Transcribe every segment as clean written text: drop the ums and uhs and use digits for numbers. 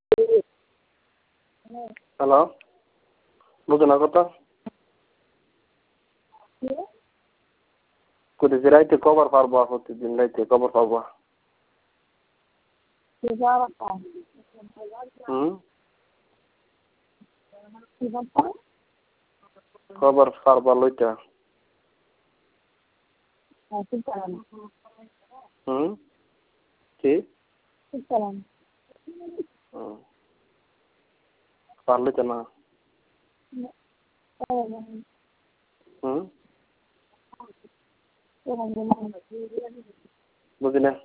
Hello, বুঝো না কথা? কোথায় যে রাইতে কবার পারবো? প্রতিদিন রাইতে কবার পারবো? কবার পারবা লইটা? কি পারলে তো না? বুঝি না।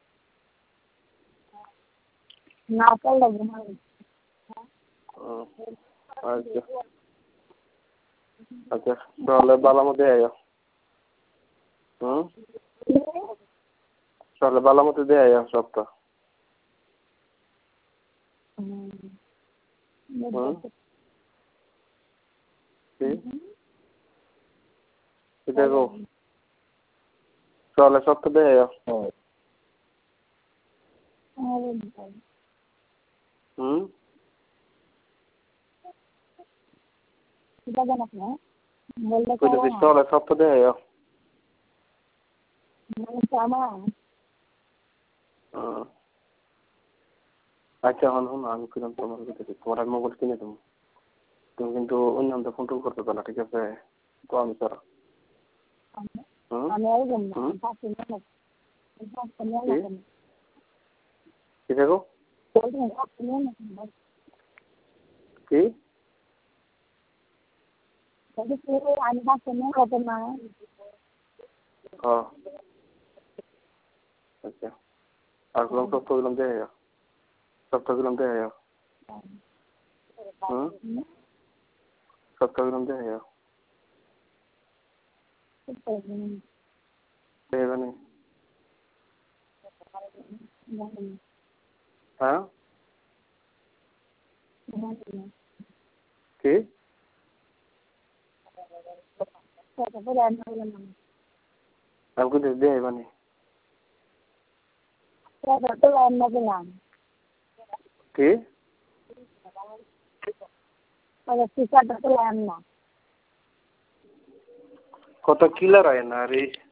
আচ্ছা আচ্ছা, তাহলে বালামতে আইও। তাহলে বালামতে দিয়ে আইও সপ্তাহ। দেখো, তাহলে সপ্তাহ দিয়ে আইও। তাহলে সপ্তাহ দিয়ে আইও। আচ্ছা, এখন শোনো, আমি কিরম তোমার তোমার আমি মোবাইল কিনে দেবো। তুমি কিন্তু অন্য ফোন টোন করতে পারো, ঠিক আছে? তো আমি করো। কি দেখো? কি? আচ্ছা, আর গেলাম সপ্তাহ গেলাম দিয়ে আইও। সপ্তাহ গেলাম দিয়ে আইও। সপ্তাহ গেলাম দিয়ে আইও। দেবেনি? হ্যাঁ, কি? আমি কিন্তু দিয়ে আইবানি। কি? কত কিলার হয় না রে।